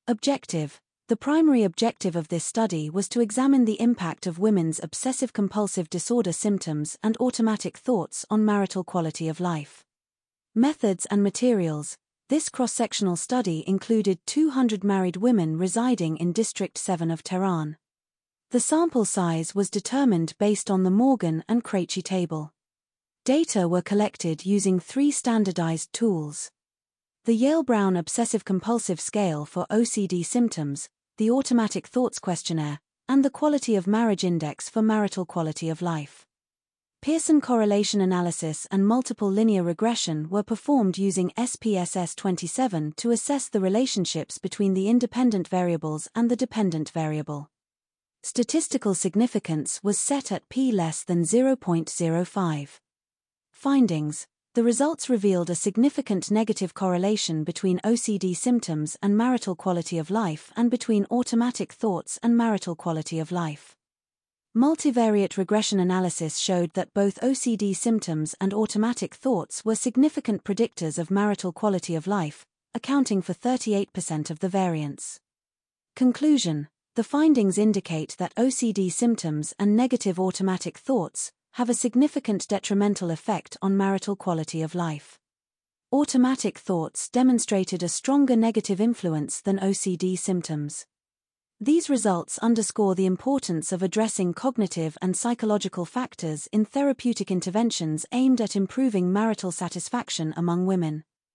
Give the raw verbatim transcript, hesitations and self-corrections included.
Objective. The primary objective of this study was to examine the impact of women's obsessive-compulsive disorder symptoms and automatic thoughts on marital quality of life. Methods and materials. This cross-sectional study included two hundred married women residing in District seven of Tehran. The sample size was determined based on the Morgan and Krejci table. Data were collected using three standardized tools: the Yale-Brown Obsessive-Compulsive Scale for O C D symptoms, the Automatic Thoughts Questionnaire, and the Quality of Marriage Index for marital quality of life. Pearson correlation analysis and multiple linear regression were performed using S P S S twenty-seven to assess the relationships between the independent variables and the dependent variable. Statistical significance was set at p less than zero point zero five. Findings. The results revealed a significant negative correlation between O C D symptoms and marital quality of life and between automatic thoughts and marital quality of life. Multivariate regression analysis showed that both O C D symptoms and automatic thoughts were significant predictors of marital quality of life, accounting for thirty-eight percent of the variance. Conclusion. The findings indicate that O C D symptoms and negative automatic thoughts have a significant detrimental effect on marital quality of life. Automatic thoughts demonstrated a stronger negative influence than O C D symptoms. These results underscore the importance of addressing cognitive and psychological factors in therapeutic interventions aimed at improving marital satisfaction among women.